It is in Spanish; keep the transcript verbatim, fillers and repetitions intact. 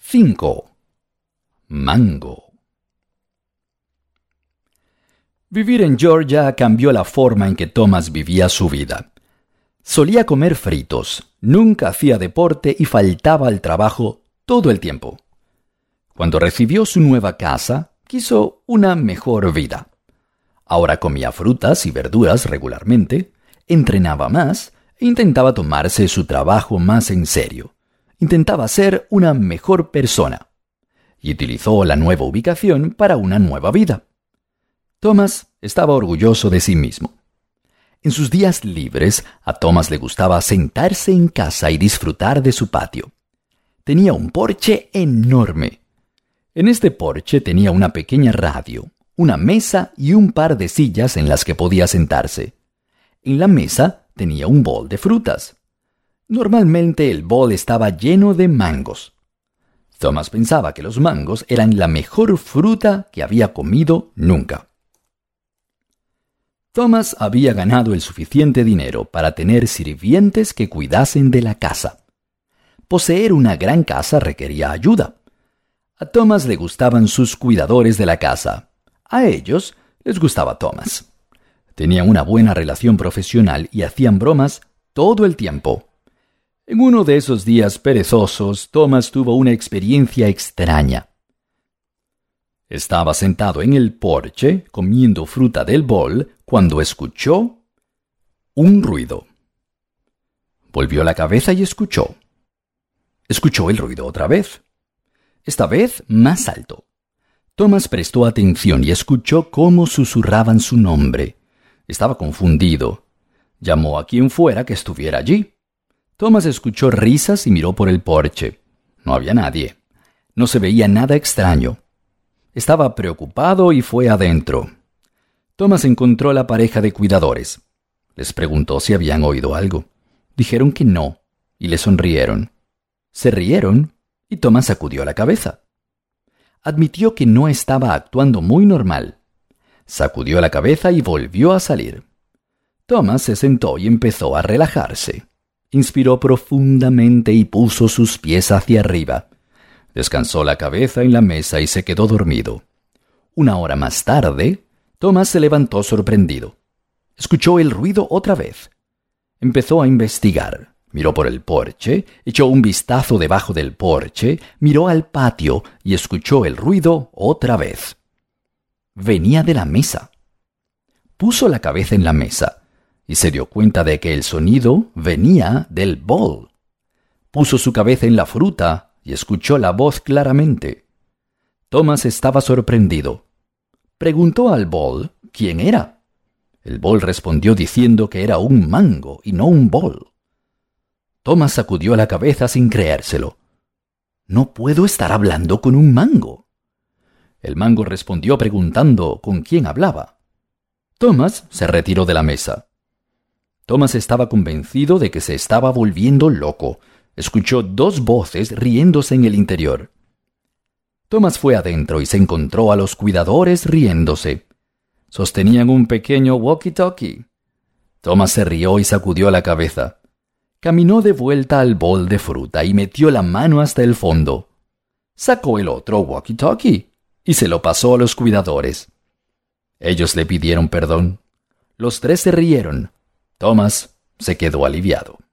cinco. Mango. Vivir en Georgia cambió la forma en que Thomas vivía su vida. Solía comer fritos, nunca hacía deporte y faltaba al trabajo todo el tiempo. Cuando recibió su nueva casa, quiso una mejor vida. Ahora comía frutas y verduras regularmente, entrenaba más e intentaba tomarse su trabajo más en serio. Intentaba ser una mejor persona y utilizó la nueva ubicación para una nueva vida. Thomas estaba orgulloso de sí mismo. En sus días libres, a Thomas le gustaba sentarse en casa y disfrutar de su patio. Tenía un porche enorme. En este porche tenía una pequeña radio, una mesa y un par de sillas en las que podía sentarse. En la mesa tenía un bol de frutas. Normalmente el bol estaba lleno de mangos. Thomas pensaba que los mangos eran la mejor fruta que había comido nunca. Thomas había ganado el suficiente dinero para tener sirvientes que cuidasen de la casa. Poseer una gran casa requería ayuda. A Thomas le gustaban sus cuidadores de la casa. A ellos les gustaba Thomas. Tenían una buena relación profesional y hacían bromas todo el tiempo. En uno de esos días perezosos, Thomas tuvo una experiencia extraña. Estaba sentado en el porche, comiendo fruta del bol, cuando escuchó un ruido. Volvió la cabeza y escuchó. Escuchó el ruido otra vez. Esta vez más alto. Thomas prestó atención y escuchó cómo susurraban su nombre. Estaba confundido. Llamó a quien fuera que estuviera allí. Thomas escuchó risas y miró por el porche. No había nadie. No se veía nada extraño. Estaba preocupado y fue adentro. Thomas encontró a la pareja de cuidadores. Les preguntó si habían oído algo. Dijeron que no, y le sonrieron. Se rieron, y Thomas sacudió la cabeza. Admitió que no estaba actuando muy normal. Sacudió la cabeza y volvió a salir. Thomas se sentó y empezó a relajarse. Inspiró profundamente y puso sus pies hacia arriba. Descansó la cabeza en la mesa y se quedó dormido. Una hora más tarde, Thomas se levantó sorprendido. Escuchó el ruido otra vez. Empezó a investigar. Miró por el porche, echó un vistazo debajo del porche, miró al patio y escuchó el ruido otra vez. Venía de la mesa. Puso la cabeza en la mesa y se dio cuenta de que el sonido venía del bol. Puso su cabeza en la fruta y escuchó la voz claramente. Thomas estaba sorprendido. Preguntó al bol quién era. El bol respondió diciendo que era un mango y no un bol. Thomas sacudió la cabeza sin creérselo. «No puedo estar hablando con un mango». El mango respondió preguntando con quién hablaba. Thomas se retiró de la mesa. Thomas estaba convencido de que se estaba volviendo loco. Escuchó dos voces riéndose en el interior. Thomas fue adentro y se encontró a los cuidadores riéndose. Sostenían un pequeño walkie-talkie. Thomas se rió y sacudió la cabeza. Caminó de vuelta al bol de fruta y metió la mano hasta el fondo. Sacó el otro walkie-talkie y se lo pasó a los cuidadores. Ellos le pidieron perdón. Los tres se rieron. Thomas se quedó aliviado.